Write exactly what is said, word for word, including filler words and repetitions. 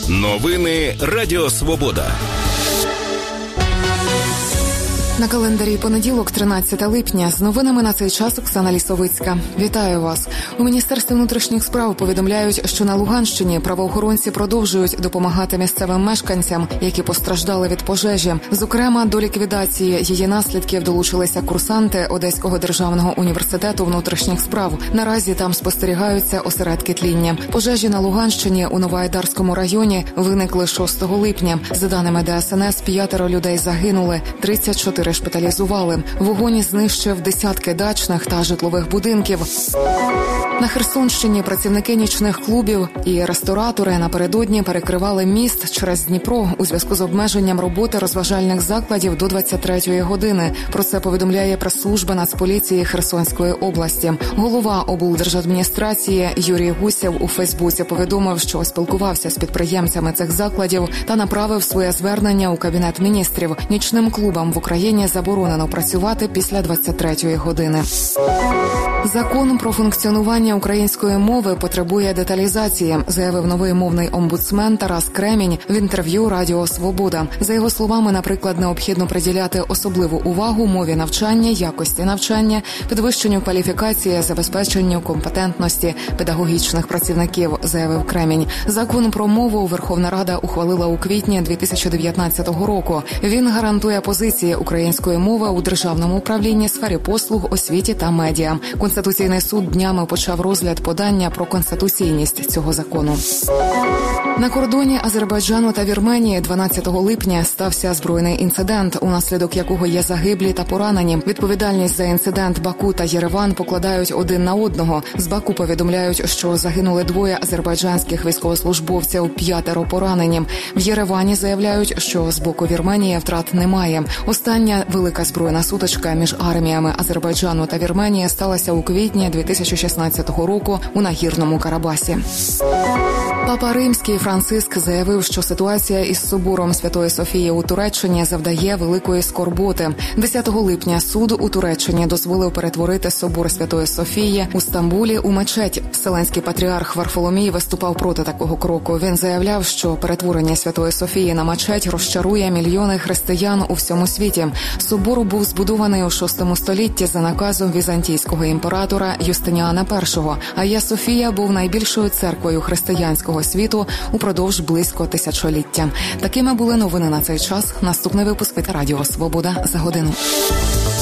Новини Радіо Свобода. На календарі понеділок, тринадцяте липня. З новинами на цей час Оксана Лісовицька. Вітаю вас. У Міністерстві внутрішніх справ повідомляють, що на Луганщині правоохоронці продовжують допомагати місцевим мешканцям, які постраждали від пожежі. Зокрема, до ліквідації її наслідків долучилися курсанти Одеського державного університету внутрішніх справ. Наразі там спостерігаються осередки тління. Пожежі на Луганщині у Новоайдарському районі виникли шостого липня. За даними Де Ес Ен Ес, п'ятеро людей загинули, тридцять чотири шпиталізували. Вогонь знищив десятки дачних та житлових будинків. На Херсонщині працівники нічних клубів і ресторатори напередодні перекривали міст через Дніпро у зв'язку з обмеженням роботи розважальних закладів до двадцять третьої години. Про це повідомляє прес-служба Нацполіції Херсонської області. Голова облдержадміністрації Юрій Гусєв у Фейсбуці повідомив, що спілкувався з підприємцями цих закладів та направив своє звернення у Кабінет міністрів. Нічним клубам в Україні заборонено працювати після двадцять третьої години. Закон про функціонування української мови потребує деталізації, заявив новий мовний омбудсмен Тарас Кремінь в інтерв'ю Радіо Свобода. За його словами, наприклад, необхідно приділяти особливу увагу мові навчання, якості навчання, підвищенню кваліфікації, забезпеченню компетентності педагогічних працівників, заявив Кремінь. Закон про мову Верховна Рада ухвалила у квітні дві тисячі дев'ятнадцятого року. Він гарантує позиції української мови у державному управлінні, сфері послуг, освіті та медіа. Конституційний суд днями почав розгляд подання про конституційність цього закону. На кордоні Азербайджану та Вірменії дванадцятого липня стався збройний інцидент, унаслідок якого є загиблі та поранені. Відповідальність за інцидент Баку та Єреван покладають один на одного. З Баку повідомляють, що загинули двоє азербайджанських військовослужбовців, п'ятеро поранені. В Єревані заявляють, що з боку Вірменії втрат немає. Остання велика збройна сутичка між арміями Азербайджану та Вірменії сталася у квітні дві тисячі шістнадцятого року у Нагірному Карабасі. Папа Римський Франциск заявив, що ситуація із собором Святої Софії у Туреччині завдає великої скорботи. десятого липня суд у Туреччині дозволив перетворити собор Святої Софії у Стамбулі у мечеть. Вселенський патріарх Варфоломій виступав проти такого кроку. Він заявляв, що перетворення Святої Софії на мечеть розчарує мільйони християн у всьому світі. Собор був збудований у шостому столітті за наказом візантійського імператора Юстиніана першого, а Ая Софія був найбільшою церквою християнського світу упродовж близько тисячоліття. Такими були новини на цей час. Наступний випуск від Радіо Свобода за годину.